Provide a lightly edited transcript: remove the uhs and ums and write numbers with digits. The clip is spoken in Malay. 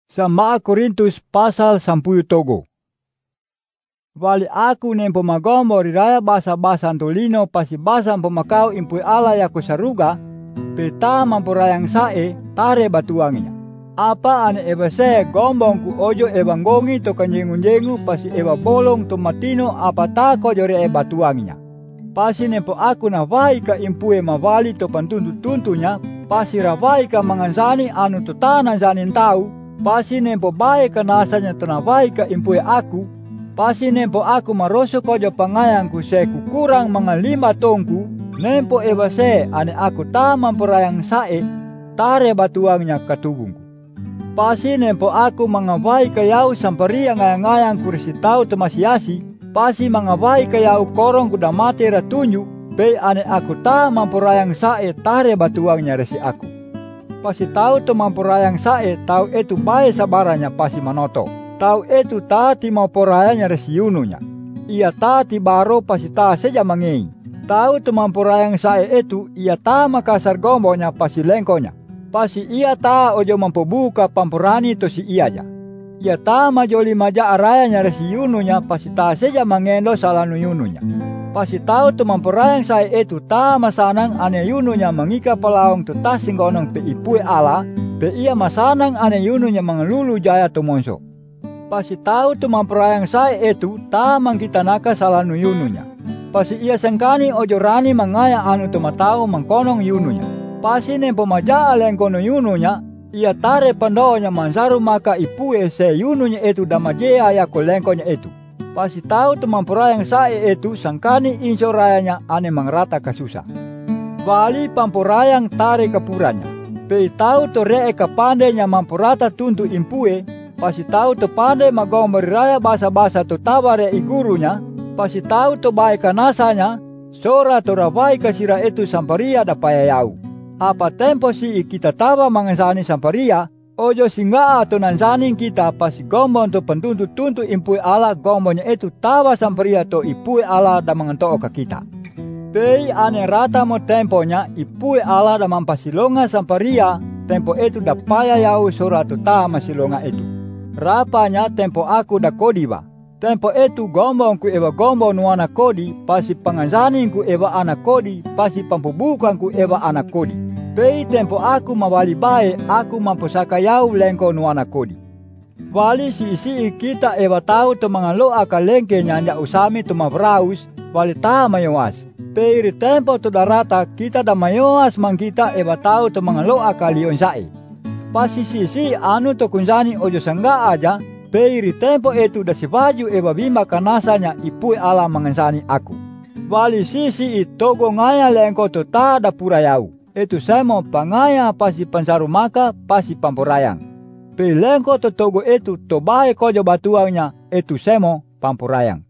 Sama Korintus pasal 10 togo. Wali aku nempo magombo riraya basa-basa antolino pasi basa pemakau impui ala yaku saruga, peta mampurayang sae tare batuanginya. Apa ane eba se gombongku ojo ebangongi to kanjengu-jengu pasi eba bolong to matino apa tako jore eba tuanginya. Pasi nempo aku na vai ka impue mawali to pantuntu-tuntunya, pasi ravai ka mangansani anu to tanan zanin tau. Pasi nempo bae kanasanya tonawai ka impue aku, pasi nempo aku maroso kojo pangayangku se kukurang mga 5 tongku, nempo eba se ane aku ta mampurayang sae, tare batuangnya katubungku. Pasi nempo aku mangawai kayau samparia ngayang-ngayang kursi tau temasiasi, pasi mangawai kayau korong kuda mati ratunyu, pe ane aku ta mampurayang sae tare batuangnya resi aku. Pasi tahu to mampurayang sae, tahu itu bae sabaranya pasi manoto. Tahu itu tati mau porayanya resiununya. Ia tati baro pasi ta seja mangei. Tahu to mampurayang sae itu, ia ta makasar gombonya pasi lengkonya. Pasi ia ta ojo mampobuka pampurani to si ia ja. Ia ta majoli maja arayanya resiununya pasi ta seja mangendo salanu yununya. Pasi tahu tu mampurayang sae itu ta masanang ane yununya mangika palaong tu ta singgonong pe ipue ala, pe ia masanang ane yununya mangelulu jaya tu monso. Pasi tahu tu mampurayang sae itu ta mangkitanaka salanu yununya. Pasi ia sangkani ojo rani mangaya anu tu matao mangkonong yununya. Pasi nempo maja alengkono yununya, ia tare pandonya mansaru maka ipue se yununya itu damajea ya kolengkonya itu. Pasi tahu tu mampurayang sae itu sangkani insyo rayanya ane mangrata kasusa. Wali pampurayang tare kapuranya. Pe tahu tu ree kapandenya mampurata tuntu impue. Pasi tahu tu pande magomber raya basa-basa tu tabare igurunya. Pasi tahu tu baik kanasanya. Sora tu rawai kasira itu samparia dapaya yau. Apa tempo si kita tawa mangasani samparia. Ojo singa atau nansaning kita pasi gombong to pentuntu-tuntu impui ala gombongnya itu tawa samparia to ipui ala da mangentoo ka kita. Pei ane rata mo temponya ipui ala da mampasilonga samparia, tempo itu da paya yau sora to ta masilonga itu. Rapanya tempo aku da kodiba. Tempo itu gombongku eba gombong nuana kodi, pasi pangansaningku eba anak kodi, pasi pampubukanku eba anak kodi. Pei tempo aku mawali bae, aku mampusaka yau lengko nuana kodi. Wali si kita eba tahu to mangalo aka lengke nyanja usami to mavraus, wali ta mayoas. Pei ri tempo to darata kita da mayoas mangkita eba tahu to mangalo aka lion sae. Pasi si anu to kunjani ojo sangga aja, pei ri tempo itu da sibaju eba bimba kanasanya ipui ala mangansani aku. Wali si togo ngaya lengko to ta da pura yau. Itu semo pangaya pasi pansaru maka pasi pampurayang. Pelengko to togo itu to bae kojo batuangnya itu semo pampurayang.